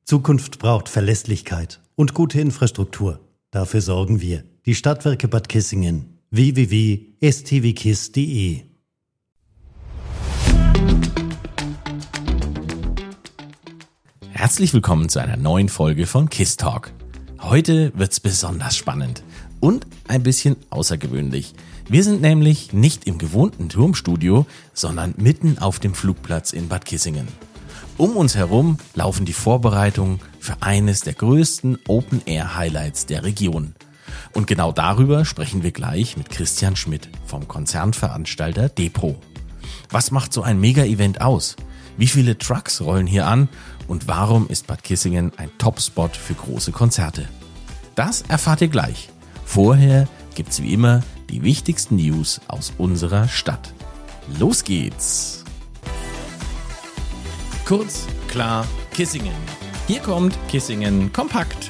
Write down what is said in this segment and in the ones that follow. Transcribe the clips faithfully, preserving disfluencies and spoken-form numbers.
Zukunft braucht Verlässlichkeit und gute Infrastruktur. Dafür sorgen wir. Die Stadtwerke Bad Kissingen. w w w punkt s t w kiss punkt d e Herzlich willkommen zu einer neuen Folge von KISS Talk. Heute wird's besonders spannend und ein bisschen außergewöhnlich. Wir sind nämlich nicht im gewohnten Turmstudio, sondern mitten auf dem Flugplatz in Bad Kissingen. Um uns herum laufen die Vorbereitungen für eines der größten Open-Air-Highlights der Region. Und genau darüber sprechen wir gleich mit Christian Schmidt vom Konzernveranstalter D-Pro. Was macht so ein Mega-Event aus? Wie viele Trucks rollen hier an? Und warum ist Bad Kissingen ein Top-Spot für große Konzerte? Das erfahrt ihr gleich. Vorher gibt's wie immer die wichtigsten News aus unserer Stadt. Los geht's! Kurz, klar, Kissingen. Hier kommt Kissingen kompakt.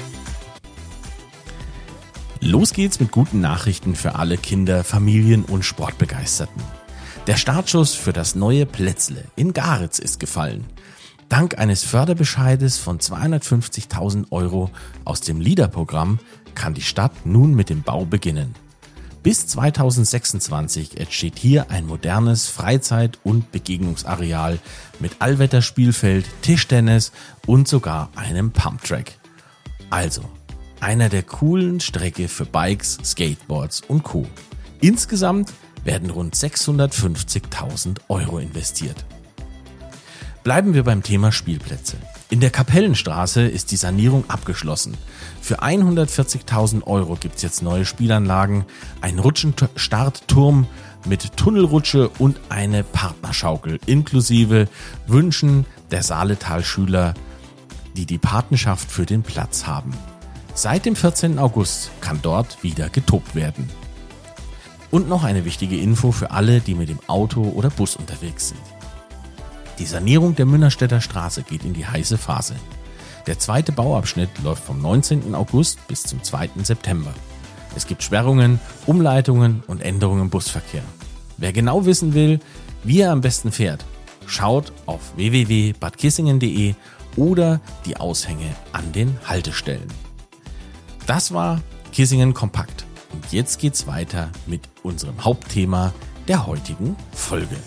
Los geht's mit guten Nachrichten für alle Kinder, Familien und Sportbegeisterten. Der Startschuss für das neue Plätzle in Garitz ist gefallen. Dank eines Förderbescheides von zweihundertfünfzigtausend Euro aus dem LEADER-Programm kann die Stadt nun mit dem Bau beginnen. Bis zweitausendsechsundzwanzig entsteht hier ein modernes Freizeit- und Begegnungsareal mit Allwetterspielfeld, Tischtennis und sogar einem Pumptrack. Also einer der coolen Strecke für Bikes, Skateboards und Co. Insgesamt werden rund sechshundertfünfzigtausend Euro investiert. Bleiben wir beim Thema Spielplätze. In der Kapellenstraße ist die Sanierung abgeschlossen. Für hundertvierzigtausend Euro gibt's jetzt neue Spielanlagen, einen Rutschenstartturm mit Tunnelrutsche und eine Partnerschaukel inklusive Wünschen der Saaletal-Schüler, die die Patenschaft für den Platz haben. Seit dem vierzehnten August kann dort wieder getobt werden. Und noch eine wichtige Info für alle, die mit dem Auto oder Bus unterwegs sind. Die Sanierung der Münnerstädter Straße geht in die heiße Phase. Der zweite Bauabschnitt läuft vom neunzehnten August bis zum zweiten September. Es gibt Sperrungen, Umleitungen und Änderungen im Busverkehr. Wer genau wissen will, wie er am besten fährt, schaut auf w w w punkt bad kissingen punkt d e oder die Aushänge an den Haltestellen. Das war Kissingen kompakt. Und jetzt geht's weiter mit unserem Hauptthema der heutigen Folge.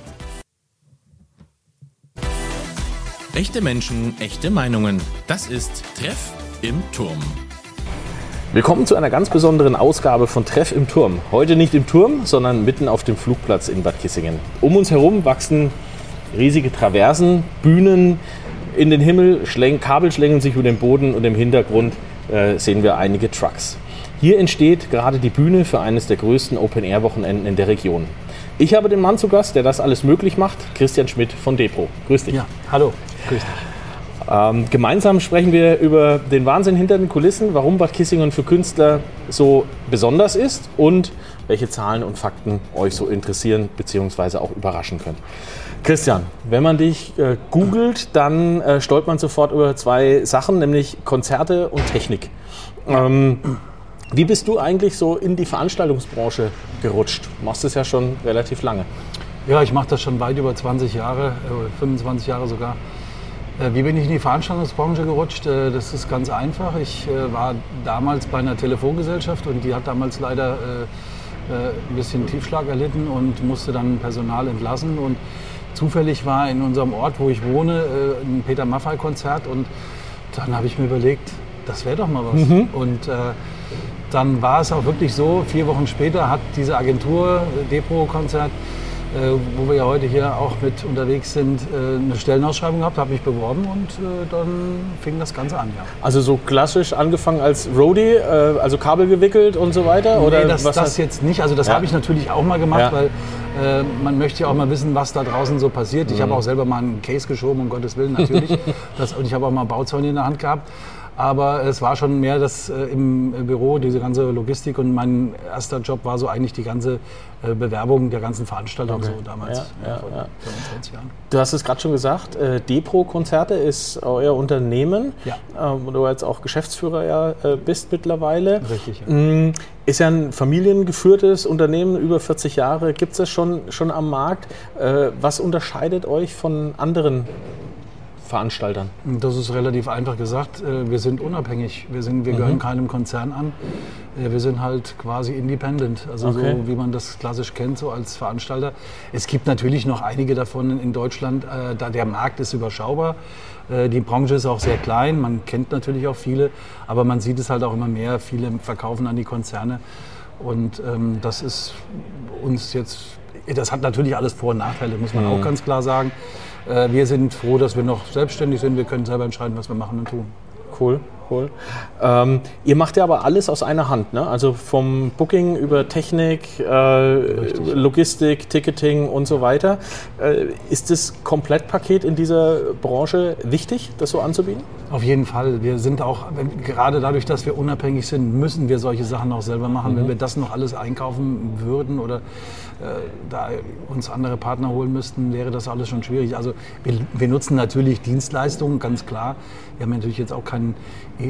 Echte Menschen, echte Meinungen. Das ist Treff im Turm. Willkommen zu einer ganz besonderen Ausgabe von Treff im Turm. Heute nicht im Turm, sondern mitten auf dem Flugplatz in Bad Kissingen. Um uns herum wachsen riesige Traversen, Bühnen in den Himmel, Schläng, Kabel schlängeln sich über den Boden und im Hintergrund äh, sehen wir einige Trucks. Hier entsteht gerade die Bühne für eines der größten Open-Air-Wochenenden in der Region. Ich habe den Mann zu Gast, der das alles möglich macht, Christian Schmidt von D-Pro. Grüß dich. Ja, hallo. Grüß dich. Ähm, gemeinsam sprechen wir über den Wahnsinn hinter den Kulissen, warum Bad Kissingen für Künstler so besonders ist und welche Zahlen und Fakten euch so interessieren bzw. auch überraschen können. Christian, wenn man dich äh, googelt, dann äh, stolpert man sofort über zwei Sachen, nämlich Konzerte und Technik. Ähm, Wie bist du eigentlich so in die Veranstaltungsbranche gerutscht? Du machst es ja schon relativ lange. Ja, ich mache das schon weit über zwanzig Jahre, äh, fünfundzwanzig Jahre sogar. Äh, wie bin ich in die Veranstaltungsbranche gerutscht? Äh, das ist ganz einfach. Ich äh, war damals bei einer Telefongesellschaft und die hat damals leider äh, äh, ein bisschen Tiefschlag erlitten und musste dann Personal entlassen. Und zufällig war in unserem Ort, wo ich wohne, äh, ein Peter Maffay-Konzert und dann habe ich mir überlegt, das wäre doch mal was. Mhm. Und äh, dann war es auch wirklich so, vier Wochen später hat diese Agentur, D-Pro-Konzert, äh, wo wir ja heute hier auch mit unterwegs sind, äh, eine Stellenausschreibung gehabt, habe mich beworben und äh, dann fing das Ganze an. Ja. Also so klassisch angefangen als Roadie, äh, also Kabel gewickelt und so weiter? Oder nee, das, was das jetzt nicht. Also das ja. habe ich natürlich auch mal gemacht, ja. weil äh, man möchte ja auch mal wissen, was da draußen so passiert. Ich mhm. habe auch selber mal einen Case geschoben, um Gottes Willen natürlich. das, und ich habe auch mal Bauzäune in der Hand gehabt. Aber es war schon mehr das äh, im Büro, diese ganze Logistik. Und mein erster Job war so eigentlich die ganze äh, Bewerbung der ganzen Veranstaltung okay. so damals, ja, ja, ja, vor ja. fünfundzwanzig Jahren. Du hast es gerade schon gesagt, äh, D-Pro-Konzerte ist euer Unternehmen, ja. äh, wo du jetzt auch Geschäftsführer ja, äh, bist mittlerweile. Richtig, ja. Mm, ist ja ein familiengeführtes Unternehmen, über vierzig Jahre gibt es das schon, schon am Markt. Äh, was unterscheidet euch von anderen Veranstaltern? Das ist relativ einfach gesagt. Wir sind unabhängig. Wir, sind, wir gehören mhm. keinem Konzern an. Wir sind halt quasi independent, also okay. so wie man das klassisch kennt, so als Veranstalter. Es gibt natürlich noch einige davon in Deutschland, äh, da der Markt ist überschaubar. Äh, die Branche ist auch sehr klein, man kennt natürlich auch viele, aber man sieht es halt auch immer mehr. Viele verkaufen an die Konzerne und ähm, das ist uns jetzt, das hat natürlich alles Vor- und Nachteile, muss man mhm. auch ganz klar sagen. Äh, wir sind froh, dass wir noch selbstständig sind, wir können selber entscheiden, was wir machen und tun. Cool, cool. Ähm, ihr macht ja aber alles aus einer Hand, ne? Also vom Booking über Technik, äh, Logistik, Ticketing und so weiter. Äh, ist das Komplettpaket in dieser Branche wichtig, das so anzubieten? Auf jeden Fall. Wir sind auch, wenn, gerade dadurch, dass wir unabhängig sind, müssen wir solche Sachen auch selber machen. Mhm. Wenn wir das noch alles einkaufen würden oder äh, da uns andere Partner holen müssten, wäre das alles schon schwierig. Also wir, wir nutzen natürlich Dienstleistungen, ganz klar. Wir haben natürlich jetzt auch keinen äh,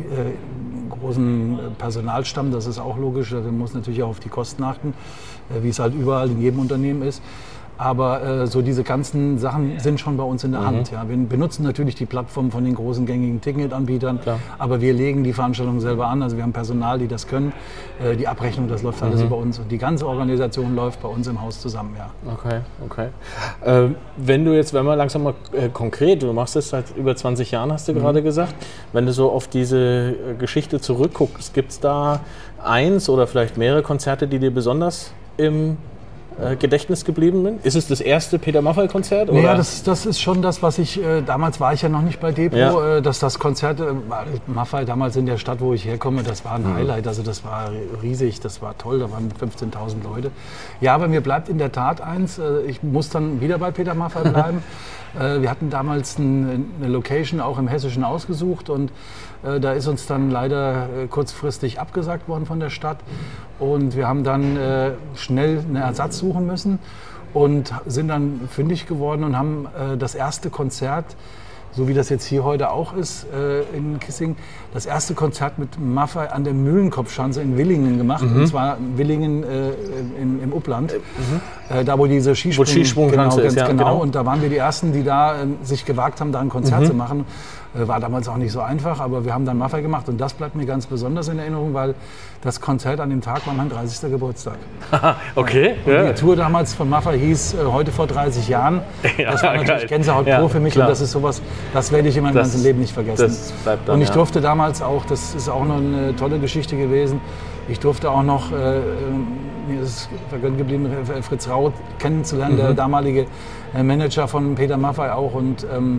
großen Personalstamm, das ist auch logisch. Da muss natürlich auch auf die Kosten achten, äh, wie es halt überall in jedem Unternehmen ist. Aber äh, so diese ganzen Sachen sind schon bei uns in der mhm. Hand. Ja. Wir benutzen natürlich die Plattform von den großen gängigen Ticketanbietern, Klar. aber wir legen die Veranstaltung selber an. Also wir haben Personal, die das können. Äh, die Abrechnung, das läuft alles mhm. über uns. Und die ganze Organisation läuft bei uns im Haus zusammen. Ja. Okay, okay. Äh, wenn du jetzt, wenn wir langsam mal äh, konkret, du machst das seit über zwanzig Jahren, hast du mhm. gerade gesagt, wenn du so auf diese äh, Geschichte zurückguckst, gibt es da eins oder vielleicht mehrere Konzerte, die dir besonders im Äh, Gedächtnis geblieben bin? Ist es das erste Peter Maffay-Konzert? Ja, das, das ist schon das, was ich, äh, damals war ich ja noch nicht bei Depot, ja. äh, dass das Konzert, äh, Maffay damals in der Stadt, wo ich herkomme, das war ein mhm. Highlight, also das war riesig, das war toll, da waren fünfzehntausend Leute. Ja, aber mir bleibt in der Tat eins, äh, ich muss dann wieder bei Peter Maffay bleiben. äh, wir hatten damals ein, eine Location auch im Hessischen ausgesucht und äh, da ist uns dann leider äh, kurzfristig abgesagt worden von der Stadt. Und wir haben dann äh, schnell einen Ersatz suchen müssen und sind dann fündig geworden und haben äh, das erste Konzert, so wie das jetzt hier heute auch ist äh, in Kissing, das erste Konzert mit Maffay an der Mühlenkopfschanze in Willingen gemacht. Mhm. Und zwar Willingen äh, in, im Upland, mhm. äh, da wo diese Skisprung, Skisprungschanze genau, ist. Ja, genau. genau. Und da waren wir die Ersten, die da äh, sich gewagt haben, da ein Konzert mhm. zu machen. War damals auch nicht so einfach, aber wir haben dann Maffay gemacht und das bleibt mir ganz besonders in Erinnerung, weil das Konzert an dem Tag war mein dreißigster Geburtstag. Okay. Und ja. Die Tour damals von Maffay hieß äh, heute vor dreißig Jahren. Ja, das war natürlich Gänsehaut pur ja, für mich klar. Und das ist sowas, das werde ich in meinem das, ganzen Leben nicht vergessen. Das bleibt dann, und ich ja. durfte damals auch, das ist auch noch eine tolle Geschichte gewesen, ich durfte auch noch, äh, mir ist vergönnt geblieben, Fritz Rau kennenzulernen, mhm. der damalige Manager von Peter Maffay auch und ähm,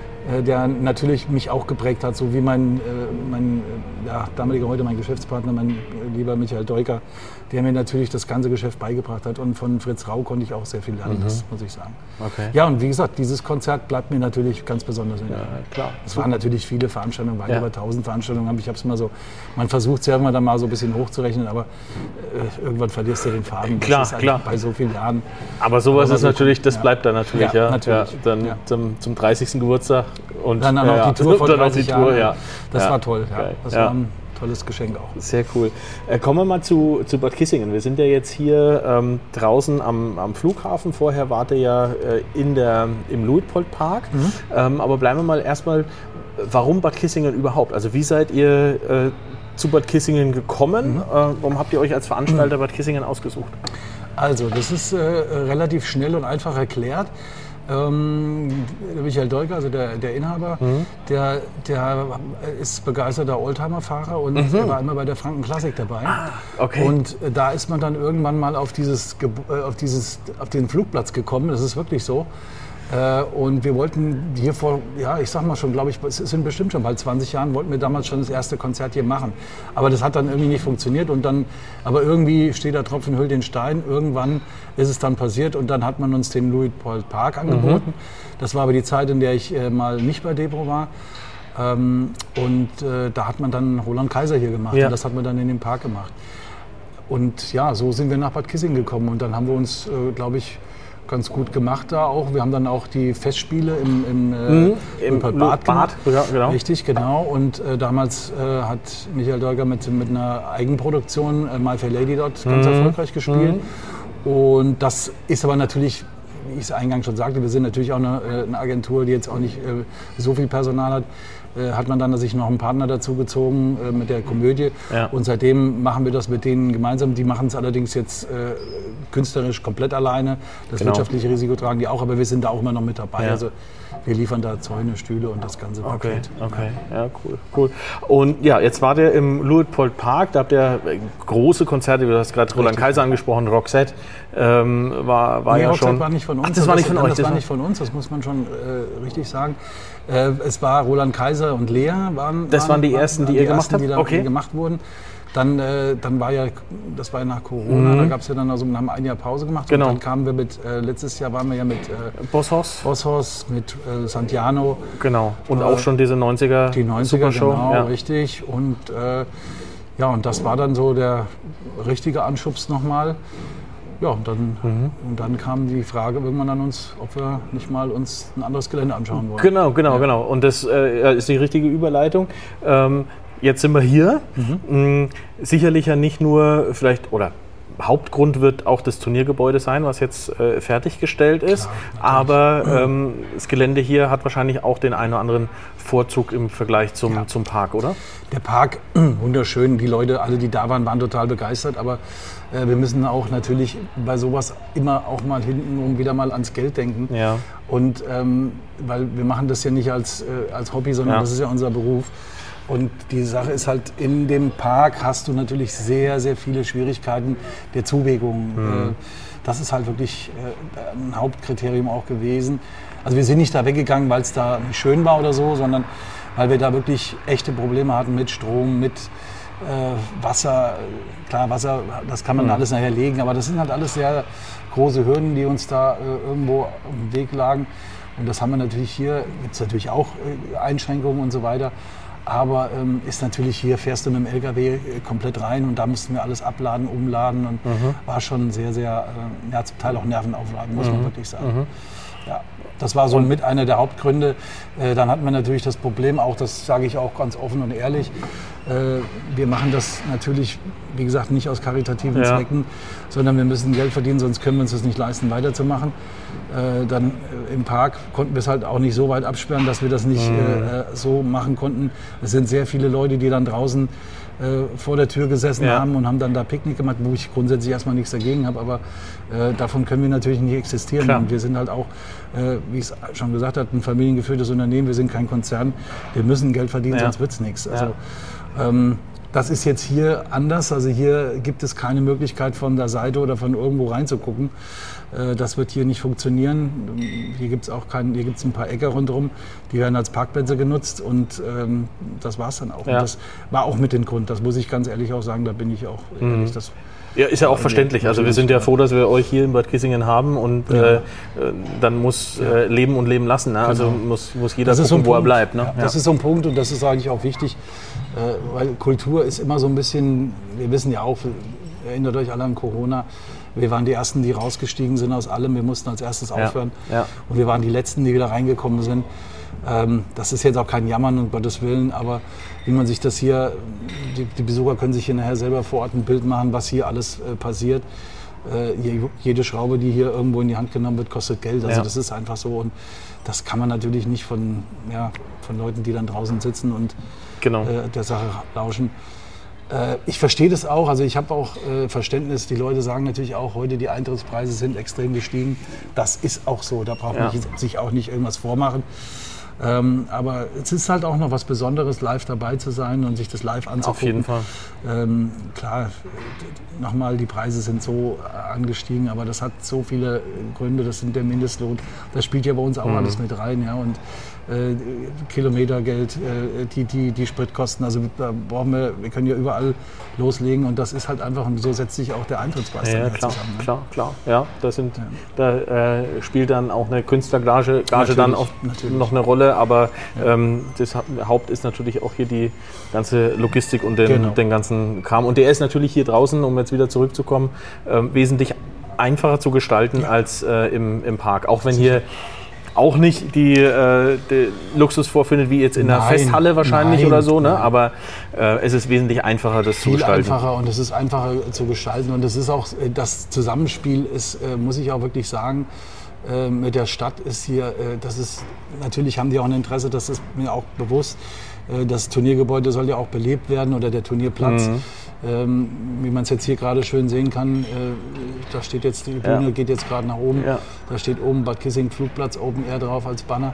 der natürlich mich auch geprägt hat, so wie mein, mein ja, damaliger heute mein Geschäftspartner, mein lieber Michael Deuker, der mir natürlich das ganze Geschäft beigebracht hat. Und von Fritz Rau konnte ich auch sehr viel lernen, mhm. das muss ich sagen. Okay. Ja, und wie gesagt, dieses Konzert bleibt mir natürlich ganz besonders in Erinnerung. Ja, klar. Es waren natürlich viele Veranstaltungen, weit ja. über tausend Veranstaltungen. Ich habe es mal so, man versucht es ja immer dann mal so ein bisschen hochzurechnen, aber äh, irgendwann verlierst du den Faden. Klar, das ist klar. Bei so vielen Jahren. Aber sowas aber ist natürlich, das ja. bleibt dann natürlich, ja. ja, natürlich. ja dann ja. Zum, zum dreißigsten Geburtstag. Und dann auch ja, die Tour vor dreißig Jahren. Ja. Das ja. war toll. Ja. Okay. Das ja. war ein tolles Geschenk auch. Sehr cool. Äh, kommen wir mal zu, zu Bad Kissingen. Wir sind ja jetzt hier ähm, draußen am, am Flughafen. Vorher wart ihr ja äh, in der, im Luitpold-Park. Mhm. Ähm, aber bleiben wir mal erstmal, warum Bad Kissingen überhaupt? Also wie seid ihr äh, zu Bad Kissingen gekommen? Mhm. Äh, warum habt ihr euch als Veranstalter mhm. Bad Kissingen ausgesucht? Also das ist äh, relativ schnell und einfach erklärt. Ähm, Michael Deuker, also der, der Inhaber, mhm. der, der ist begeisterter Oldtimer-Fahrer und mhm. er war immer bei der Franken Classic dabei. Ah, okay. Und da ist man dann irgendwann mal auf, dieses, auf, dieses, auf den Flugplatz gekommen, das ist wirklich so. Und wir wollten hier vor, ja, ich sag mal schon, glaube ich, es sind bestimmt schon bald zwanzig Jahren, wollten wir damals schon das erste Konzert hier machen. Aber das hat dann irgendwie nicht funktioniert und dann, aber irgendwie steht der Tropfen hüllt den Stein, irgendwann ist es dann passiert und dann hat man uns den Luitpold-Park angeboten. Mhm. Das war aber die Zeit, in der ich äh, mal nicht bei Depot war. Ähm, und äh, da hat man dann Roland Kaiser hier gemacht ja. und das hat man dann in dem Park gemacht. Und ja, so sind wir nach Bad Kissingen gekommen und dann haben wir uns, äh, glaube ich, ganz gut gemacht da auch. Wir haben dann auch die Festspiele im, im, mhm. äh, Im Bad gemacht. Ja, genau. Richtig, genau. Und äh, damals äh, hat Michael Deuker mit, mit einer Eigenproduktion äh, My Fair Lady dort ganz mhm. erfolgreich gespielt. Mhm. Und das ist aber natürlich wie ich es eingangs schon sagte, wir sind natürlich auch eine, eine Agentur, die jetzt auch nicht äh, so viel Personal hat. Äh, hat man dann sich noch einen Partner dazu gezogen äh, mit der Komödie. Ja. Und seitdem machen wir das mit denen gemeinsam. Die machen es allerdings jetzt äh, künstlerisch komplett alleine. Das genau. wirtschaftliche Risiko tragen die auch, aber wir sind da auch immer noch mit dabei. Ja. Also wir liefern da Zäune, Stühle und das ganze Paket. Okay, okay, ja, cool, cool. Und ja, jetzt war der im Luitpold Park, da habt ihr große Konzerte, du hast gerade Roland Kaiser angesprochen, Roxette ähm, war, war nee, ja Roxette schon... war nicht von uns. Ach, das war nicht von euch? Das war nicht von uns, das muss man schon äh, richtig sagen. Äh, es war Roland Kaiser und Lea waren... Das waren die ersten, die, die ihr gemacht habt? Die da okay. gemacht wurden. Dann, äh, dann war ja, das war ja nach Corona, mhm. da gab es ja dann, also wir haben ein Jahr Pause gemacht. Genau. Und dann kamen wir mit, äh, letztes Jahr waren wir ja mit äh, Bosshaus, Bosshaus mit äh, Santiano. Genau, und äh, auch schon diese neunziger Die neunziger, Supershow. Genau, ja. richtig. Und äh, ja, und das war dann so der richtige Anschubs nochmal. Ja, und dann, mhm. und dann kam die Frage irgendwann an uns, ob wir nicht mal uns ein anderes Gelände anschauen wollen. Genau, genau, ja. genau. Und das äh, ist die richtige Überleitung. Ähm, Jetzt sind wir hier. Mhm. Sicherlich ja nicht nur vielleicht, oder Hauptgrund wird auch das Turniergebäude sein, was jetzt äh, fertiggestellt ist. Klar, aber ähm, das Gelände hier hat wahrscheinlich auch den einen oder anderen Vorzug im Vergleich zum, ja. zum Park, oder? Der Park, wunderschön. Die Leute, alle, die da waren, waren total begeistert. Aber äh, wir müssen auch natürlich bei sowas immer auch mal hintenrum wieder mal ans Geld denken. Ja. Und ähm, weil wir machen das ja nicht als, äh, als Hobby, sondern ja. das ist ja unser Beruf. Und die Sache ist halt, in dem Park hast du natürlich sehr, sehr viele Schwierigkeiten der Zuwägung. Mhm. Das ist halt wirklich ein Hauptkriterium auch gewesen. Also wir sind nicht da weggegangen, weil es da nicht schön war oder so, sondern weil wir da wirklich echte Probleme hatten mit Strom, mit äh, Wasser. Klar, Wasser, das kann man mhm. alles nachher legen, aber das sind halt alles sehr große Hürden, die uns da äh, irgendwo auf dem Weg lagen. Und das haben wir natürlich hier, gibt es natürlich auch äh, Einschränkungen und so weiter. Aber ähm, ist natürlich hier, fährst du mit dem L K W komplett rein und da mussten wir alles abladen, umladen und mhm. war schon sehr, sehr, äh, ja, zum Teil auch nervenaufladen, muss mhm. man wirklich sagen. Mhm. Ja, das war so mit einer der Hauptgründe. Äh, dann hatten wir natürlich das Problem, auch das sage ich auch ganz offen und ehrlich, äh, wir machen das natürlich, wie gesagt, nicht aus karitativen ja. Zwecken, sondern wir müssen Geld verdienen, sonst können wir uns das nicht leisten, weiterzumachen. Äh, dann äh, im Park konnten wir es halt auch nicht so weit absperren, dass wir das nicht mhm. äh, so machen konnten. Es sind sehr viele Leute, die dann draußen äh, vor der Tür gesessen ja. haben und haben dann da Picknick gemacht, wo ich grundsätzlich erstmal nichts dagegen habe, aber äh, davon können wir natürlich nicht existieren. Klar. Und wir sind halt auch, äh, wie ich es schon gesagt habe, ein familiengeführtes Unternehmen, wir sind kein Konzern, wir müssen Geld verdienen, ja. sonst wird es nichts. Also, ja. ähm, das ist jetzt hier anders, also hier gibt es keine Möglichkeit von der Seite oder von irgendwo reinzugucken. Das wird hier nicht funktionieren. Hier gibt es auch keinen, hier gibt es ein paar Äcker rundherum, die werden als Parkplätze genutzt und ähm, das war es dann auch. Ja. Und das war auch mit dem Grund, das muss ich ganz ehrlich auch sagen, da bin ich auch ehrlich. Mhm. Das ja, ist ja auch verständlich. Also wir sind ja froh, dass wir euch hier in Bad Kissingen haben und ja. äh, dann muss ja. äh, leben und leben lassen. Ne? Genau. Also muss, muss jeder gucken, so wo Punkt. er bleibt. Ne? Ja, das ja. ist so ein Punkt und das ist eigentlich auch wichtig, äh, weil Kultur ist immer so ein bisschen, wir wissen ja auch, erinnert euch alle an Corona, wir waren die Ersten, die rausgestiegen sind aus allem. Wir mussten als erstes aufhören. Ja, ja. Und wir waren die Letzten, die wieder reingekommen sind. Ähm, das ist jetzt auch kein Jammern, um Gottes Willen. Aber wie man sich das hier, die, die Besucher können sich hier nachher selber vor Ort ein Bild machen, was hier alles äh, passiert. Äh, jede Schraube, die hier irgendwo in die Hand genommen wird, kostet Geld. Also ja. das ist einfach so. Und das kann man natürlich nicht von, ja, von Leuten, die dann draußen sitzen und genau. äh, der Sache lauschen. Ich verstehe das auch, also ich habe auch äh, Verständnis, die Leute sagen natürlich auch, heute die Eintrittspreise sind extrem gestiegen. Das ist auch so, da braucht man ja. sich auch nicht irgendwas vormachen. Ähm, aber es ist halt auch noch was Besonderes, live dabei zu sein und sich das live anzugucken. Auf jeden Fall. Ähm, klar, nochmal, die Preise sind so angestiegen, aber das hat so viele Gründe, das sind der Mindestlohn, das spielt ja bei uns auch mhm. alles mit rein. Ja, und äh, Kilometergeld, äh, die, die, die Spritkosten, also da brauchen wir, wir können ja überall loslegen und das ist halt einfach, und so setzt sich auch der Eintrittspreis ja, dann klar, zusammen. Ne? Klar, klar, ja, das sind, ja. da äh, spielt dann auch eine Künstlergage Gage dann auch noch eine Rolle, aber ja. ähm, das Haupt ist natürlich auch hier die ganze Logistik und den, genau. den ganzen Kram und der ist natürlich hier draußen, um jetzt wieder zurückzukommen, äh, wesentlich einfacher zu gestalten ja. als äh, im, im Park, auch wenn hier auch nicht die, äh, die Luxus vorfindet, wie jetzt in der Festhalle wahrscheinlich nein, oder so, ne? Aber äh, es ist wesentlich einfacher, das viel zu gestalten. Viel einfacher und es ist einfacher zu gestalten und es ist auch, das Zusammenspiel ist, äh, muss ich auch wirklich sagen, äh, mit der Stadt ist hier, äh, das ist, natürlich haben die auch ein Interesse, das ist mir auch bewusst. Äh, das Turniergebäude soll ja auch belebt werden oder der Turnierplatz. Mhm. Ähm, wie man es jetzt hier gerade schön sehen kann, äh, da steht jetzt, die Bühne ja. geht jetzt gerade nach oben. Ja. Da steht oben Bad Kissingen Flugplatz Open Air drauf als Banner.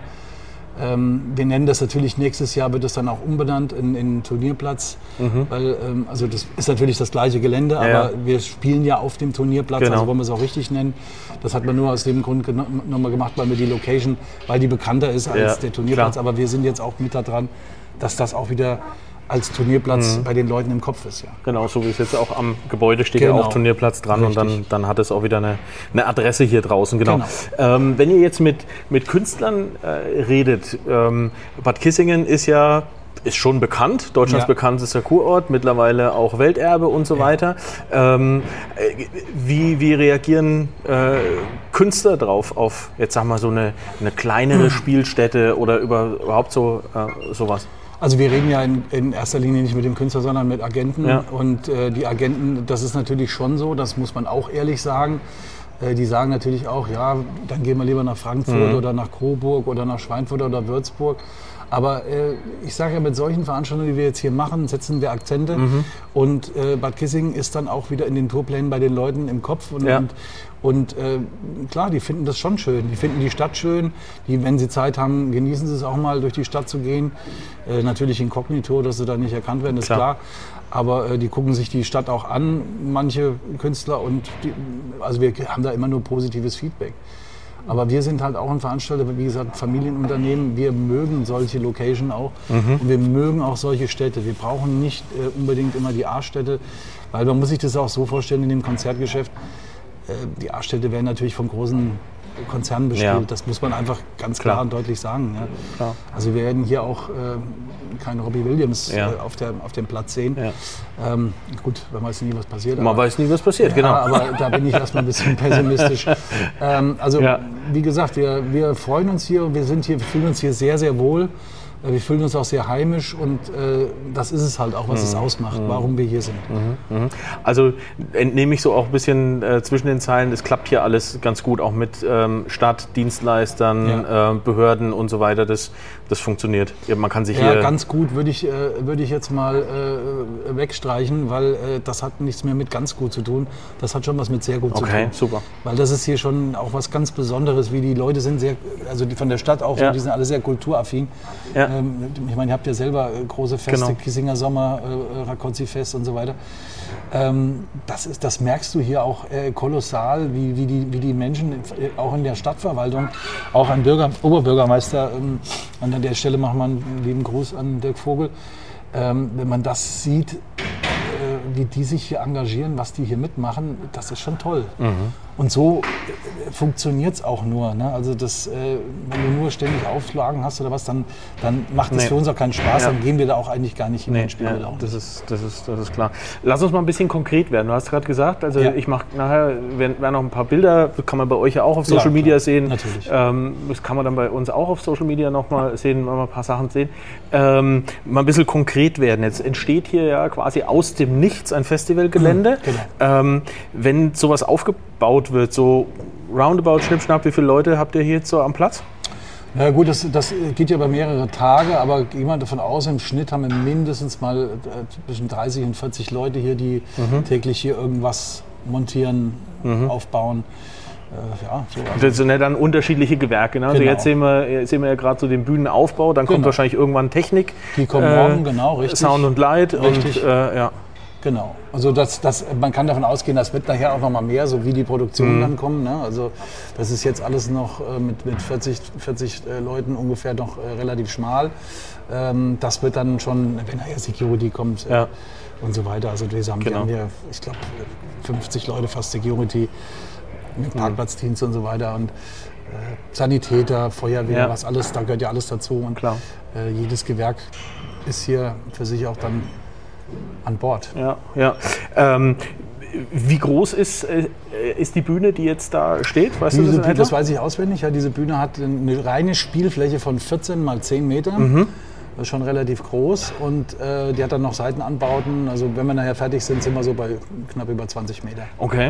Ähm, wir nennen das natürlich nächstes Jahr, wird es dann auch umbenannt in, in Turnierplatz, mhm. weil ähm, also das ist natürlich das gleiche Gelände, aber ja. wir spielen ja auf dem Turnierplatz, genau. also wollen wir es auch richtig nennen. Das hat man nur aus dem Grund nochmal gemacht, weil wir die Location, weil die bekannter ist als ja, der Turnierplatz, klar. aber wir sind jetzt auch mit da dran, dass das auch wieder als Turnierplatz mhm. bei den Leuten im Kopf ist. Ja. Genau, so wie es jetzt auch am Gebäude steht, genau. ja auch Turnierplatz dran. Richtig. Und dann, dann hat es auch wieder eine, eine Adresse hier draußen. Genau. genau. Ähm, wenn ihr jetzt mit, mit Künstlern äh, redet, ähm, Bad Kissingen ist ja ist schon bekannt, Deutschlands ja. bekanntester Kurort, mittlerweile auch Welterbe und so ja. weiter. Ähm, wie, wie reagieren äh, Künstler drauf, auf jetzt sag mal so eine, eine kleinere Spielstätte oder über, überhaupt so äh, sowas? Also wir reden ja in, in erster Linie nicht mit dem Künstler, sondern mit Agenten. Ja. Und äh, die Agenten, das ist natürlich schon so, das muss man auch ehrlich sagen. Äh, die sagen natürlich auch, ja, dann gehen wir lieber nach Frankfurt mhm. oder nach Coburg oder nach Schweinfurt oder Würzburg. Aber äh, ich sage ja, mit solchen Veranstaltungen, die wir jetzt hier machen, setzen wir Akzente. Mhm. Und äh, Bad Kissingen ist dann auch wieder in den Tourplänen bei den Leuten im Kopf. Und, ja. und, und äh, klar, die finden das schon schön. Die finden die Stadt schön. Die, wenn sie Zeit haben, genießen sie es auch mal, durch die Stadt zu gehen. Äh, natürlich inkognito, dass sie da nicht erkannt werden, ist klar. klar. Aber äh, die gucken sich die Stadt auch an, manche Künstler. Und die, also wir haben da immer nur positives Feedback. Aber wir sind halt auch ein Veranstalter, wie gesagt, Familienunternehmen. Wir mögen solche Location auch mhm. und wir mögen auch solche Städte. Wir brauchen nicht äh, unbedingt immer die A-Städte, weil man muss sich das auch so vorstellen in dem Konzertgeschäft. Äh, die A-Städte werden natürlich von großen Konzernen bespielt. Ja. Das muss man einfach ganz klar, klar und deutlich sagen. Ja. Klar. Also wir werden hier auch äh, keinen Robbie Williams ja. äh, auf, der, auf dem Platz sehen. Ja. Ähm, gut, man weiß nie, was passiert. Man aber, weiß nie, was passiert, ja, genau. Aber da bin ich erstmal ein bisschen pessimistisch. ähm, also ja. wie gesagt, wir, wir freuen uns hier und wir sind hier, wir fühlen uns hier sehr, sehr wohl. Wir fühlen uns auch sehr heimisch und äh, das ist es halt auch, was mhm. es ausmacht, warum wir hier sind. Mhm. Also entnehme ich so auch ein bisschen äh, zwischen den Zeilen, es klappt hier alles ganz gut, auch mit ähm, Stadt, Dienstleistern, ja. äh, Behörden und so weiter, das, das funktioniert. Ja, man kann sich ja, hier ganz gut würde ich, äh, würde ich jetzt mal äh, wegstreichen, weil äh, das hat nichts mehr mit ganz gut zu tun, das hat schon was mit sehr gut okay, zu tun. Okay, super. Weil das ist hier schon auch was ganz Besonderes, wie die Leute sind sehr, also die von der Stadt auch, ja. so, die sind alle sehr kulturaffin. Ja. Ich meine, ihr habt ja selber große Feste, genau. Kissinger Sommer, äh, Rakozzi-Fest und so weiter. Ähm, das, ist, das merkst du hier auch äh, kolossal, wie, wie, die, wie die Menschen, äh, auch in der Stadtverwaltung, auch ein Bürger, Oberbürgermeister, ähm, an der Stelle machen wir einen lieben Gruß an Dirk Vogel, ähm, wenn man das sieht, äh, wie die sich hier engagieren, was die hier mitmachen, das ist schon toll. Mhm. Und so äh, funktioniert es auch nur. Ne? Also das, äh, wenn du nur ständig Auflagen hast oder was, dann, dann macht es nee. für uns auch keinen Spaß. Ja. Dann gehen wir da auch eigentlich gar nicht hin. Nee, ja, das, ist, das, ist, das ist klar. Lass uns mal ein bisschen konkret werden. Du hast gerade gesagt, also ja. ich mache nachher, werden, werden noch ein paar Bilder, kann man bei euch ja auch auf Social ja, Media sehen. Natürlich. Ähm, das kann man dann bei uns auch auf Social Media noch mal sehen, mal ein paar Sachen sehen. Ähm, mal ein bisschen konkret werden. Jetzt entsteht hier ja quasi aus dem Nichts ein Festivalgelände. Mhm, genau. ähm, wenn sowas aufgebaut wird, so roundabout, schnipp, wie viele Leute habt ihr hier jetzt so am Platz? Ja gut, das, das geht ja über mehrere Tage, aber gehen wir davon aus, im Schnitt haben wir mindestens mal zwischen dreißig und vierzig Leute hier, die mhm. täglich hier irgendwas montieren, mhm. aufbauen. Äh, ja, so, also das sind ja dann unterschiedliche Gewerke. Ne? Also genau. Jetzt sehen wir, sehen wir ja gerade so den Bühnenaufbau, dann genau. kommt wahrscheinlich irgendwann Technik. Die kommen äh, morgen, genau, richtig. Sound und Light. Richtig. Und, äh, ja. Genau, also das, das, man kann davon ausgehen, das wird nachher auch noch mal mehr, so wie die Produktionen mhm. dann kommen. Ne? Also das ist jetzt alles noch äh, mit, mit vierzig, vierzig äh, Leuten ungefähr noch äh, relativ schmal. Ähm, das wird dann schon, wenn nachher Security kommt äh, ja. und so weiter. Also wir haben, genau. haben hier, ich glaube, fünfzig Leute fast Security mit Parkplatzdienst mhm. und so weiter. Und äh, Sanitäter, Feuerwehr, ja. was alles, da gehört ja alles dazu. Und klar. Äh, jedes Gewerk ist hier für sich auch dann an Bord. Ja, ja. Ähm, wie groß ist, äh, ist die Bühne, die jetzt da steht? Weißt diese, du das, das weiß ich auswendig. Ja, diese Bühne hat eine reine Spielfläche von vierzehn mal zehn Meter. Mhm. Das ist schon relativ groß. Und äh, die hat dann noch Seitenanbauten. Also wenn wir nachher fertig sind, sind wir so bei knapp über zwanzig Meter. Okay.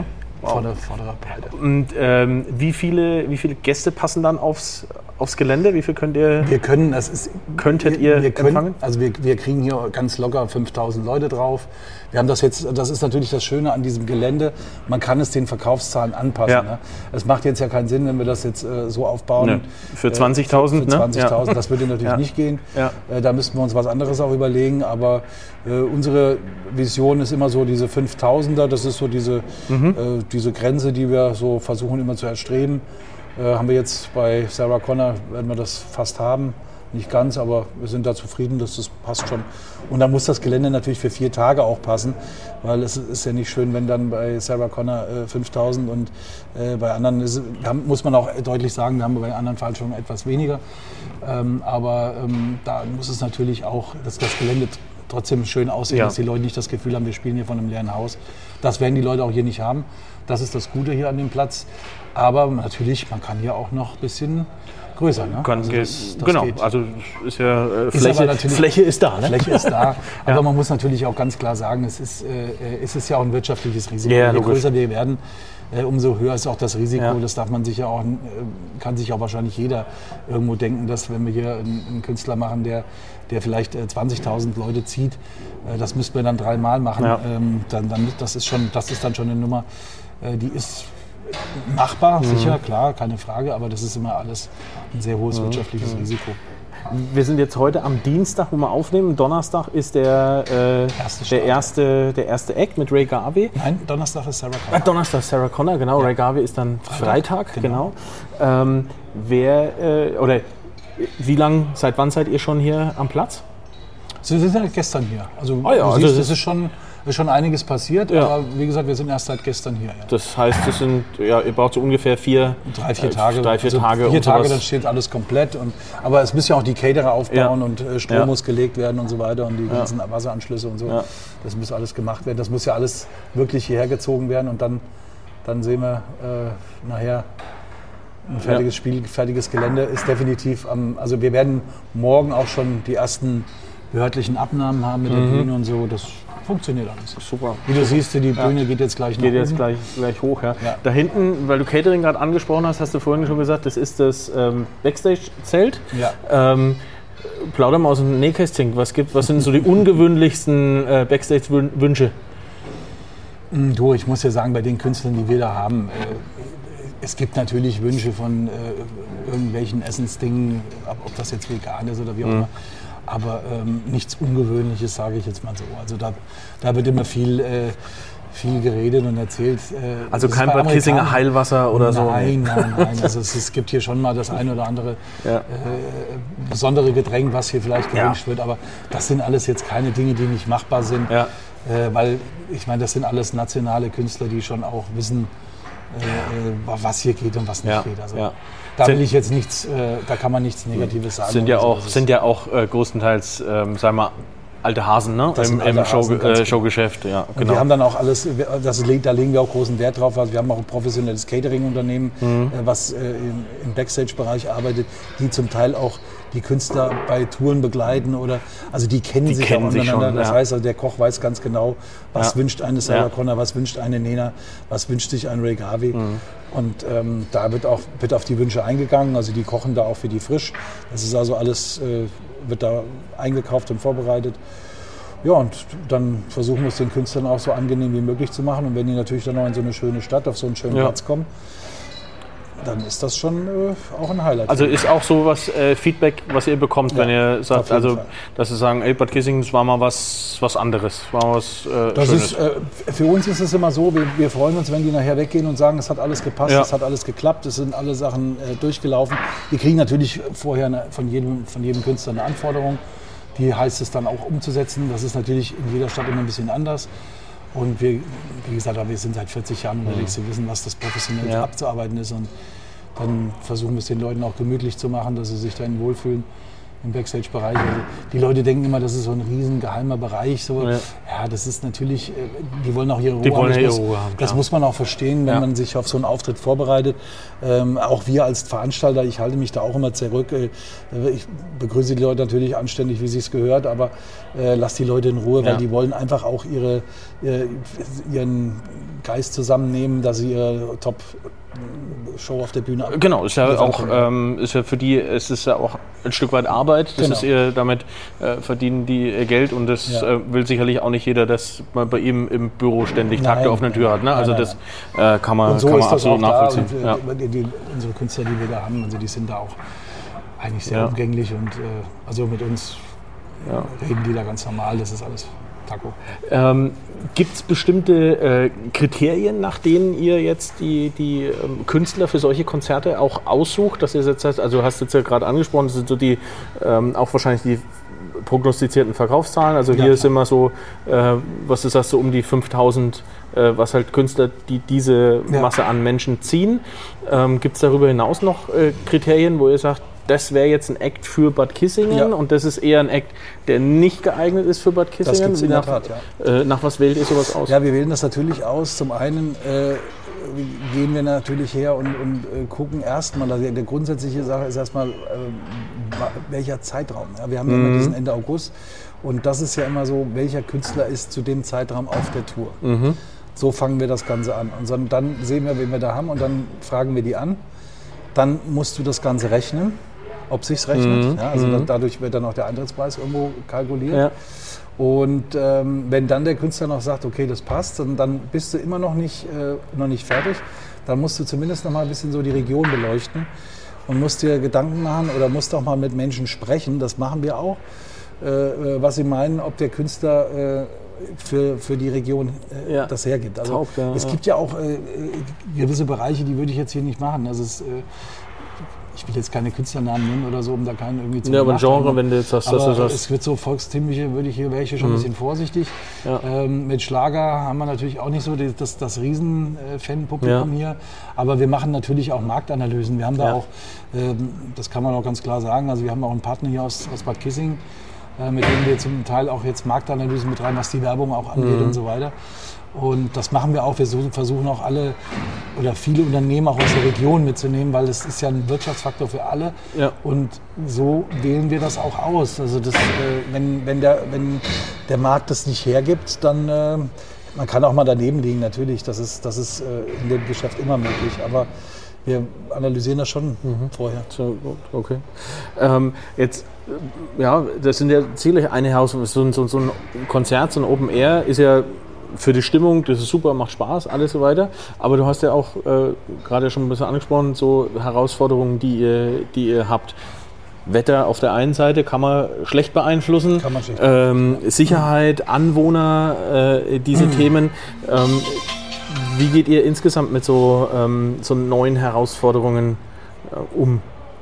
Wow. Vor der, vor der Breite. Und ähm, wie, viele, wie viele Gäste passen dann aufs, aufs Gelände? Wie viel könnt ihr, wir können, das ist, könntet wir, ihr wir können, empfangen? Also wir, wir kriegen hier ganz locker fünftausend Leute drauf. Wir haben das jetzt, das ist natürlich das Schöne an diesem Gelände, man kann es den Verkaufszahlen anpassen. Ja. Ne? Es macht jetzt ja keinen Sinn, wenn wir das jetzt äh, so aufbauen. Ne. Für zwanzigtausend, äh, Für zwanzigtausend, ne? das würde natürlich ja. nicht gehen. Ja. Äh, da müssten wir uns was anderes auch überlegen. Aber äh, unsere Vision ist immer so diese fünftausender, das ist so diese, mhm. äh, diese Grenze, die wir so versuchen immer zu erstreben. Äh, haben wir jetzt bei Sarah Connor, werden wir das fast haben. Nicht ganz, aber wir sind da zufrieden, dass das passt schon. Und dann muss das Gelände natürlich für vier Tage auch passen, weil es ist ja nicht schön, wenn dann bei Sarah Connor äh, fünftausend und äh, bei anderen, ist, haben, muss man auch deutlich sagen, wir haben bei anderen Veranstaltungen etwas weniger. Ähm, aber ähm, da muss es natürlich auch, dass das Gelände trotzdem schön aussehen, ja. dass die Leute nicht das Gefühl haben, wir spielen hier von einem leeren Haus. Das werden die Leute auch hier nicht haben. Das ist das Gute hier an dem Platz. Aber natürlich, man kann hier auch noch ein bisschen größer. Ne? Kann, also das, das genau, geht. also ist ja äh, ist Fläche, Fläche ist da. Ne? Fläche ist da, aber ja. man muss natürlich auch ganz klar sagen, es ist, äh, es ist ja auch ein wirtschaftliches Risiko. Ja, Je logisch. größer wir werden, äh, umso höher ist auch das Risiko. Ja. Das darf man sich ja auch, äh, kann sich auch wahrscheinlich jeder irgendwo denken, dass wenn wir hier einen, einen Künstler machen, der, der vielleicht äh, zwanzigtausend Leute zieht, äh, das müssten wir dann dreimal machen. Ja. Ähm, dann, dann, das, ist schon, das ist dann schon eine Nummer, äh, die ist machbar, mhm. sicher, klar, keine Frage, aber das ist immer alles ein sehr hohes mhm. wirtschaftliches mhm. Risiko. Wir sind jetzt heute am Dienstag, wo wir aufnehmen. Donnerstag ist der, äh, erste der, erste, der erste Act mit Ray Garvey. Nein, Donnerstag ist Sarah Connor. Ah, Donnerstag Sarah Connor, genau. Ja. Ray Garvey ist dann Freitag, Freitag genau. genau. Ähm, wer, äh, oder wie lange, seit wann seid ihr schon hier am Platz? Sie sind ja gestern hier. Also, ah, ja, du also siehst, es ist schon, ist schon einiges passiert, ja. aber wie gesagt, wir sind erst seit gestern hier. Ja. Das heißt, das sind, ja, ihr braucht so ungefähr vier, drei, vier Tage. Drei, vier also Tage. Vier Tage, dann steht alles komplett. Und, aber es müssen ja auch die Caterer aufbauen ja. und äh, Strom ja. muss gelegt werden und so weiter und die ja. ganzen Wasseranschlüsse und so. Ja. Das muss alles gemacht werden. Das muss ja alles wirklich hierher gezogen werden und dann, dann sehen wir äh, nachher ein fertiges ja. Spiel, fertiges Gelände ist definitiv am, also wir werden morgen auch schon die ersten behördlichen Abnahmen haben mit der mhm. Bühne und so. Das funktioniert alles. Super. Wie du siehst, die Bühne ja. geht jetzt gleich nach Geht jetzt oben. gleich, gleich hoch, ja. ja. Da hinten, weil du Catering gerade angesprochen hast, hast du vorhin schon gesagt, das ist das ähm, Backstage-Zelt. Ja. Ähm, plauder mal aus dem Nähkästchen. Was, gibt, was sind so die ungewöhnlichsten äh, Backstage-Wünsche? Du, ich muss ja sagen, bei den Künstlern, die wir da haben, äh, es gibt natürlich Wünsche von äh, irgendwelchen Essensdingen, ob das jetzt vegan ist oder wie auch immer. Mhm. Aber ähm, nichts Ungewöhnliches, sage ich jetzt mal so. Also da, da wird immer viel, äh, viel geredet und erzählt. Äh, also kein Bad Kissinger Heilwasser oder nein, so? Nein, nein, nein. Also es, es gibt hier schon mal das ein oder andere ja. äh, besondere Getränk, was hier vielleicht gewünscht ja. wird. Aber das sind alles jetzt keine Dinge, die nicht machbar sind. Ja. Äh, weil ich meine, das sind alles nationale Künstler, die schon auch wissen, äh, was hier geht und was nicht ja. geht. Also, ja. Da will ich jetzt nichts, äh, da kann man nichts Negatives sagen. Sind ja auch, sind ja auch äh, größtenteils, ähm, sagen wir mal, alte Hasen, ne? Das Im, alte im Show, Hasen, äh, Showgeschäft. Ja, und genau. wir haben dann auch alles, das, da legen wir auch großen Wert drauf. Also wir haben auch ein professionelles Catering-Unternehmen, mhm. äh, was äh, im, im Backstage-Bereich arbeitet, die zum Teil auch die Künstler bei Touren begleiten oder also die kennen die sich kennen auch untereinander. Schon, das ja. heißt, also der Koch weiß ganz genau, was ja. wünscht eine Sarah ja. Connor, was wünscht eine Nena, was wünscht sich ein Ray Garvey. Mhm. Und ähm, da wird auch wird auf die Wünsche eingegangen. Also die kochen da auch für die frisch. Das ist also alles äh, wird da eingekauft und vorbereitet. Ja, und dann versuchen wir es den Künstlern auch so angenehm wie möglich zu machen. Und wenn die natürlich dann noch in so eine schöne Stadt, auf so einen schönen ja. Platz kommen, dann ist das schon äh, auch ein Highlight. Also ist auch so was äh, Feedback, was ihr bekommt, ja, wenn ihr sagt, also Fall. Dass sie sagen, ey, Bad Kissingen, das war mal was, was anderes, war mal was äh, das Schönes. Ist, äh, für uns ist es immer so, wir, wir freuen uns, wenn die nachher weggehen und sagen, es hat alles gepasst, ja. es hat alles geklappt, es sind alle Sachen äh, durchgelaufen. Wir kriegen natürlich vorher eine, von, jedem, von jedem Künstler eine Anforderung, die heißt es dann auch umzusetzen. Das ist natürlich in jeder Stadt immer ein bisschen anders. Und wir, wie gesagt, wir sind seit vierzig Jahren unterwegs, wir wissen, was das professionell ja. abzuarbeiten ist. Und dann versuchen wir es den Leuten auch gemütlich zu machen, dass sie sich dahin wohlfühlen. im Backstage-Bereich. Also die Leute denken immer, das ist so ein riesen geheimer Bereich. So. Ja. ja, das ist natürlich, äh, die wollen auch ihre Ruhe die wollen haben. ihre Das, Ruhe haben, das muss man auch verstehen, wenn ja. man sich auf so einen Auftritt vorbereitet. Ähm, auch wir als Veranstalter, ich halte mich da auch immer zurück. Äh, ich begrüße die Leute natürlich anständig, wie sie es gehört, aber äh, lass die Leute in Ruhe, weil ja. die wollen einfach auch ihre, äh, ihren Geist zusammennehmen, dass sie ihre Top-Show auf der Bühne haben. Genau, ist ja auch ähm, ist ja für die, es ist ja auch ein Stück weit Arbeit. Das genau. ist ihr, damit äh, verdienen die ihr Geld und das ja. äh, will sicherlich auch nicht jeder, dass man bei ihm im Büro ständig nein, Tag der offenen Tür hat. Ne? Also nein, das äh, kann man, und so kann man ist das absolut auch nachvollziehen. Da. Und, ja. die, die, unsere Künstler, die wir da haben, also die sind da auch eigentlich sehr ja. umgänglich und äh, also mit uns ja. reden die da ganz normal. Das ist alles Taco. Ähm, Gibt es bestimmte äh, Kriterien, nach denen ihr jetzt die, die ähm, Künstler für solche Konzerte auch aussucht? Dass ihr jetzt heißt, also du hast jetzt ja gerade angesprochen, das sind so die ähm, auch wahrscheinlich die prognostizierten Verkaufszahlen. Also hier ja, ist immer so, äh, was du sagst, so um die fünftausend, äh, was halt Künstler, die diese ja. Masse an Menschen ziehen. Ähm, Gibt es darüber hinaus noch äh, Kriterien, wo ihr sagt, das wäre jetzt ein Act für Bad Kissingen ja. und das ist eher ein Act, der nicht geeignet ist für Bad Kissingen? Das gibt's in der Tat, ja. Äh, nach was wählt ihr sowas aus? Ja, wir wählen das natürlich aus. Zum einen äh, gehen wir natürlich her und, und äh, gucken erstmal, also die grundsätzliche Sache ist erstmal, äh, welcher Zeitraum. Ja, wir haben ja mhm. immer diesen Ende August und das ist ja immer so, welcher Künstler ist zu dem Zeitraum auf der Tour. Mhm. So fangen wir das Ganze an. Und dann sehen wir, wen wir da haben und dann fragen wir die an. Dann musst du das Ganze rechnen, ob sich's rechnet. Mhm. Ja, also mhm. dadurch wird dann auch der Eintrittspreis irgendwo kalkuliert. Ja. Und ähm, wenn dann der Künstler noch sagt, okay, das passt, dann, dann bist du immer noch nicht, äh, noch nicht fertig. Dann musst du zumindest noch mal ein bisschen so die Region beleuchten und musst dir Gedanken machen oder musst auch mal mit Menschen sprechen. Das machen wir auch, äh, was sie meinen, ob der Künstler äh, für, für die Region äh, ja. das hergibt. Also Taugt, ja, es ja. gibt ja auch äh, gewisse Bereiche, die würde ich jetzt hier nicht machen. Also es, äh, ich will jetzt keine Künstlernamen nennen oder so, um da keinen irgendwie zu Ja, aber ein Genre, wenn du jetzt hast, aber dass du das... es wird so volkstümliche, würde ich hier, wäre ich hier schon mhm. ein bisschen vorsichtig. Ja. Ähm, mit Schlager haben wir natürlich auch nicht so das, das, das Riesen-Fan-Publikum ja. hier. Aber wir machen natürlich auch Marktanalysen. Wir haben da ja. auch, ähm, das kann man auch ganz klar sagen, also wir haben auch einen Partner hier aus, aus Bad Kissingen, äh, mit dem wir zum Teil auch jetzt Marktanalysen betreiben, was die Werbung auch angeht mhm. und so weiter. Und das machen wir auch. Wir versuchen auch alle oder viele Unternehmen auch aus der Region mitzunehmen, weil das ist ja ein Wirtschaftsfaktor für alle. Ja. Und so wählen wir das auch aus. Also das, äh, wenn, wenn, der, wenn der Markt das nicht hergibt, dann äh, man kann auch mal daneben liegen natürlich. Das ist, das ist äh, in dem Geschäft immer möglich. Aber wir analysieren das schon mhm. vorher. So, okay. Ähm, jetzt, ja, das sind ja sicherlich eine Herausforderung. So, so, so ein Konzert, so ein Open Air ist ja für die Stimmung, das ist super, macht Spaß, alles so weiter. Aber du hast ja auch äh, gerade schon ein bisschen angesprochen, so Herausforderungen, die ihr, die ihr habt. Wetter auf der einen Seite kann man schlecht beeinflussen. Kann man schlecht ähm, Sicherheit, Anwohner, äh, diese mhm. Themen. Ähm, wie geht ihr insgesamt mit so, ähm, so neuen Herausforderungen äh, um?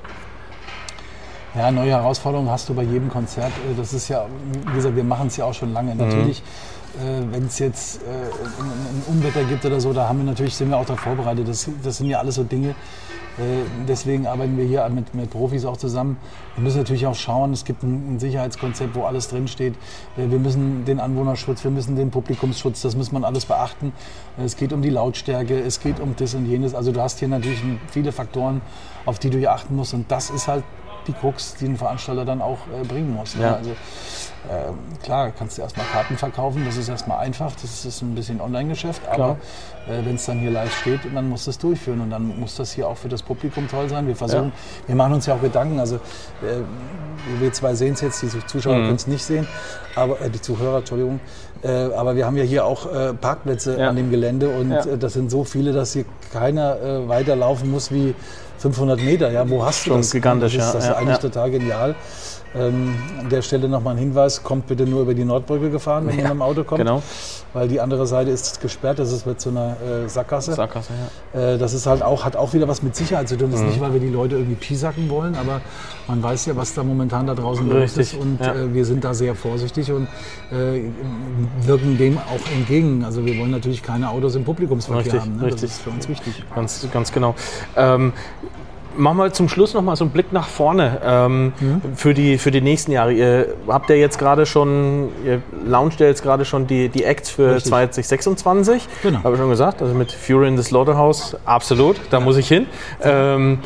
Ja, neue Herausforderungen hast du bei jedem Konzert. Das ist ja, wie gesagt, wir machen es ja auch schon lange. Mhm. Natürlich, äh, wenn es jetzt äh, ein, ein Unwetter gibt oder so, da haben wir natürlich, sind wir auch darauf vorbereitet. Das, das sind ja alles so Dinge. Äh, deswegen arbeiten wir hier mit, mit Profis auch zusammen. Wir müssen natürlich auch schauen, es gibt ein, ein Sicherheitskonzept, wo alles drinsteht. Äh, wir müssen den Anwohnerschutz, wir müssen den Publikumsschutz, das muss man alles beachten. Äh, es geht um die Lautstärke, es geht um das und jenes. Also du hast hier natürlich viele Faktoren, auf die du hier achten musst. Und das ist halt die Krux, die ein Veranstalter dann auch äh, bringen muss. Ne? Ja. Also, äh, klar, kannst du erstmal Karten verkaufen, das ist erstmal einfach, das ist ein bisschen Online-Geschäft, aber äh, wenn es dann hier live steht, dann muss das durchführen und dann muss das hier auch für das Publikum toll sein. Wir versuchen, ja. wir machen uns ja auch Gedanken, also äh, wir zwei sehen es jetzt, die Zuschauer mhm. können es nicht sehen, aber äh, die Zuhörer, Entschuldigung, äh, aber wir haben ja hier auch äh, Parkplätze ja. an dem Gelände und ja. äh, das sind so viele, dass hier keiner äh, weiterlaufen muss wie fünfhundert Meter, ja, wo hast du Schon das? Gigantisch, das ist, das ja. ist eigentlich ja. total genial. Ähm, an der Stelle nochmal ein Hinweis, kommt bitte nur über die Nordbrücke gefahren, wenn ja, man mit dem Auto kommt. Genau. Weil die andere Seite ist gesperrt, das ist mit so einer äh, Sackgasse. Sackgasse, ja. Äh, das ist halt auch, hat auch wieder was mit Sicherheit zu tun. Das ist mhm. nicht, weil wir die Leute irgendwie piesacken wollen, aber man weiß ja, was da momentan da draußen los ist. Und ja. äh, wir sind da sehr vorsichtig und äh, wirken dem auch entgegen. Also wir wollen natürlich keine Autos im Publikumsverkehr richtig, haben. Ne? Richtig. Das ist für uns wichtig. Ganz, ganz genau. Ähm, Machen wir zum Schluss noch mal so einen Blick nach vorne ähm, mhm. für, die, für die nächsten Jahre. Ihr habt ja jetzt gerade schon, ihr launcht ja jetzt gerade schon die, die Acts für Richtig. zwanzig sechsundzwanzig. Genau. Habe ich schon gesagt, also mit Fury in the Slaughterhouse, absolut, da ja. muss ich hin. Ähm,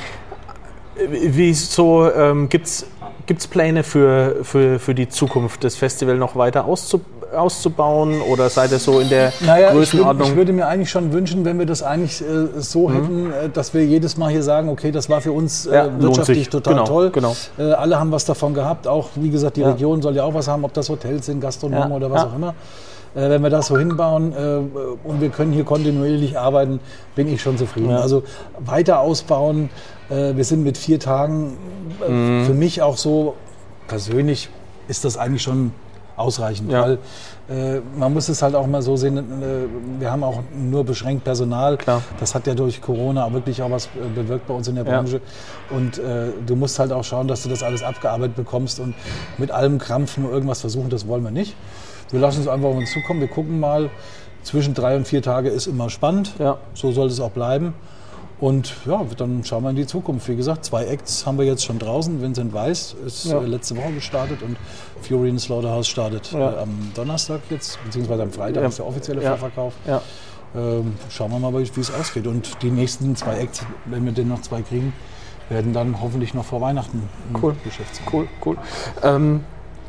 wie so, ähm, gibt's gibt's Pläne für, für, für die Zukunft, das Festival noch weiter auszubauen? auszubauen oder seid ihr so in der naja, Größenordnung? Ich würde, ich würde mir eigentlich schon wünschen, wenn wir das eigentlich äh, so mhm. hätten, äh, dass wir jedes Mal hier sagen, okay, das war für uns äh, ja, wirtschaftlich total genau, toll. Genau. Äh, alle haben was davon gehabt, auch wie gesagt, die ja. Region soll ja auch was haben, ob das Hotels sind, Gastronomen ja. oder was ja. auch immer. Äh, wenn wir das so hinbauen äh, und wir können hier kontinuierlich arbeiten, bin ich schon zufrieden. Ja. Also weiter ausbauen, äh, wir sind mit vier Tagen, äh, mhm. für mich auch so persönlich ist das eigentlich schon ausreichend, ja. weil äh, man muss es halt auch mal so sehen, äh, wir haben auch nur beschränkt Personal. Klar. Das hat ja durch Corona wirklich auch was äh, bewirkt bei uns in der Branche. Ja. Und äh, du musst halt auch schauen, dass du das alles abgearbeitet bekommst und mit allem Krampf nur irgendwas versuchen, das wollen wir nicht. Wir lassen es einfach auf uns zukommen, wir gucken mal. Zwischen drei und vier Tage ist immer spannend, ja. so soll es auch bleiben. Und ja, dann schauen wir in die Zukunft. Wie gesagt, zwei Acts haben wir jetzt schon draußen. Vincent Weiss ist ja. äh, letzte Woche gestartet und Fury in the Slaughterhouse startet ja. äh, am Donnerstag jetzt, beziehungsweise am Freitag ja. ist der offizielle ja. Vorverkauf. Ja. Ähm, schauen wir mal, wie es ausgeht. Und die nächsten zwei Acts, wenn wir denn noch zwei kriegen, werden dann hoffentlich noch vor Weihnachten im cool. Geschäft sein. Cool, cool. Ähm,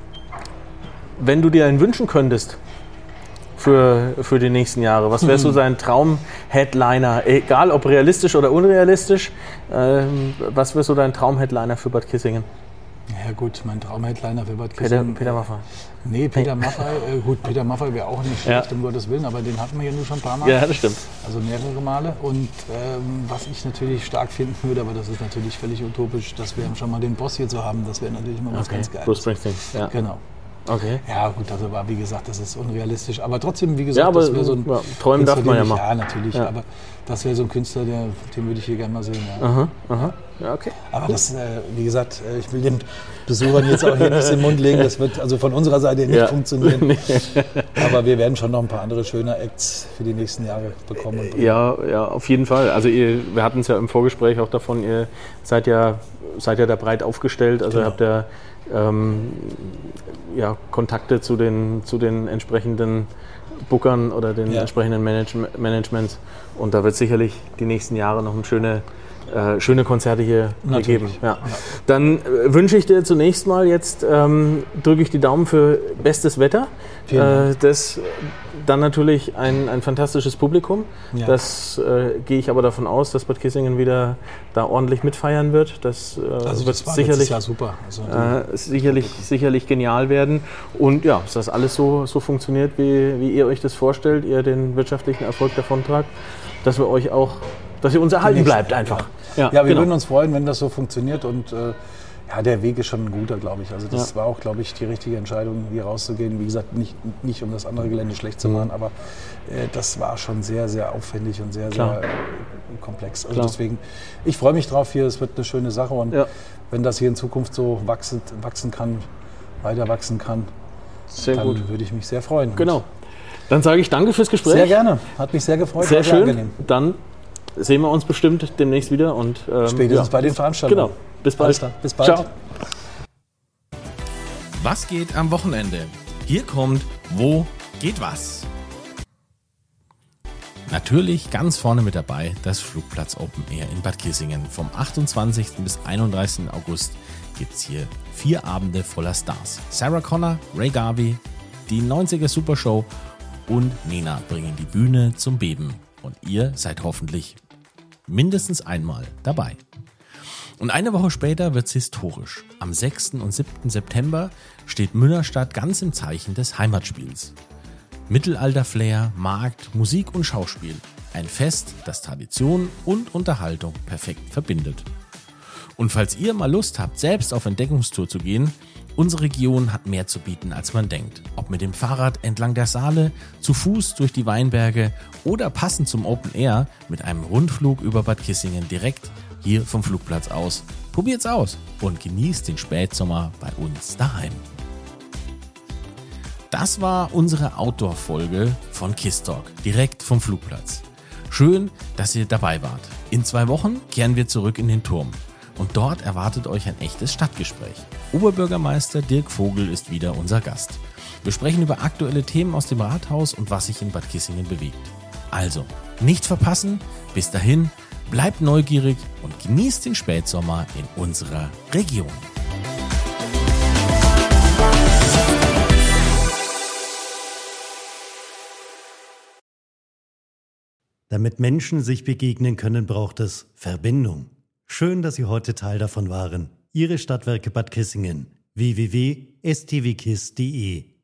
wenn du dir einen wünschen könntest, Für, für die nächsten Jahre? Was wäre so sein Traum-Headliner? Egal ob realistisch oder unrealistisch, ähm, was wäre so dein Traum-Headliner für Bad Kissingen? Ja gut, mein Traum-Headliner für Bad Kissingen... Peter, Peter Maffay. Nee, Peter Maffay, äh, gut, Peter Maffay wäre auch nicht schlecht, ja. um Gottes Willen, aber den hatten wir ja nur schon ein paar Mal. Ja, das stimmt. Also mehrere Male. Und ähm, was ich natürlich stark finden würde, aber das ist natürlich völlig utopisch, dass wir schon mal den Boss hier zu haben, das wäre natürlich immer was okay. ganz Geiles. Bruce Springsteen, ja. Genau. Okay. Ja gut, also war wie gesagt, das ist unrealistisch, aber trotzdem, wie gesagt, ja, aber, das wäre so ein ja, träumen darf man ja mal. Ja, natürlich, ja. aber das wäre so ein Künstler, der, den würde ich hier gerne mal sehen. Ja. Aha, aha. Ja, okay. Aber das, äh, wie gesagt, äh, ich will den Besuchern jetzt auch hier nicht in den Mund legen, das wird also von unserer Seite nicht ja. funktionieren. Nee. Aber wir werden schon noch ein paar andere schöne Acts für die nächsten Jahre bekommen. Und ja, ja, auf jeden Fall. Also ihr, wir hatten es ja im Vorgespräch auch davon, ihr seid ja, seid ja da breit aufgestellt, also genau. ihr habt ja Ähm, ja, Kontakte zu den, zu den entsprechenden Bookern oder den ja. entsprechenden Manage- Managements. Und da wird sicherlich die nächsten Jahre noch eine schöne, äh, schöne Konzerte hier Natürlich. geben. Ja. Ja. Dann äh, wünsche ich dir zunächst mal jetzt, ähm, drücke ich die Daumen für bestes Wetter. Äh, das dann natürlich ein, ein fantastisches Publikum. Ja. Das äh, gehe ich aber davon aus, dass Bad Kissingen wieder da ordentlich mitfeiern wird. Das, äh, also wird das war sicherlich, Jahr super. Also äh, sicherlich, sicherlich genial werden. Und ja, dass das alles so, so funktioniert, wie, wie ihr euch das vorstellt, ihr den wirtschaftlichen Erfolg davontragt, dass wir euch auch, dass ihr uns erhalten bleibt einfach. Ja, ja, ja wir genau. würden uns freuen, wenn das so funktioniert und äh, ja, der Weg ist schon ein guter, glaube ich. Also das ja. war auch, glaube ich, die richtige Entscheidung, hier rauszugehen. Wie gesagt, nicht, nicht um das andere Gelände schlecht zu machen, aber äh, das war schon sehr, sehr aufwendig und sehr, Klar. sehr äh, komplex. Also Klar. deswegen, ich freue mich drauf hier. Es wird eine schöne Sache und ja. wenn das hier in Zukunft so wachsen, wachsen kann, weiter wachsen kann, sehr dann gut. würde ich mich sehr freuen. Genau. Dann sage ich danke fürs Gespräch. Sehr gerne. Hat mich sehr gefreut. Sehr schön. Angenehm. Dann sehen wir uns bestimmt demnächst wieder. Und, ähm, Spätestens ja. bei den Veranstaltungen. Genau. Bis bald. Bis bald. Ciao. Was geht am Wochenende? Hier kommt Wo geht was? Natürlich ganz vorne mit dabei das Flugplatz Open Air in Bad Kissingen. Vom achtundzwanzigsten bis einunddreißigsten August gibt es hier vier Abende voller Stars. Sarah Connor, Ray Garvey, die neunziger Supershow und Nena bringen die Bühne zum Beben. Und ihr seid hoffentlich mindestens einmal dabei. Und eine Woche später wird es historisch. Am sechsten und siebten September steht Münnerstadt ganz im Zeichen des Heimatspiels. Mittelalter-Flair, Markt, Musik und Schauspiel. Ein Fest, das Tradition und Unterhaltung perfekt verbindet. Und falls ihr mal Lust habt, selbst auf Entdeckungstour zu gehen, unsere Region hat mehr zu bieten, als man denkt. Ob mit dem Fahrrad entlang der Saale, zu Fuß durch die Weinberge oder passend zum Open Air mit einem Rundflug über Bad Kissingen direkt hier vom Flugplatz aus. Probiert's aus und genießt den Spätsommer bei uns daheim. Das war unsere Outdoor-Folge von KISS Talk, direkt vom Flugplatz. Schön, dass ihr dabei wart. In zwei Wochen kehren wir zurück in den Turm. Und dort erwartet euch ein echtes Stadtgespräch. Oberbürgermeister Dirk Vogel ist wieder unser Gast. Wir sprechen über aktuelle Themen aus dem Rathaus und was sich in Bad Kissingen bewegt. Also, nicht verpassen. Bis dahin, bleibt neugierig und genießt den Spätsommer in unserer Region. Damit Menschen sich begegnen können, braucht es Verbindung. Schön, dass Sie heute Teil davon waren. Ihre Stadtwerke Bad Kissingen. w w w punkt s t w kiss punkt d e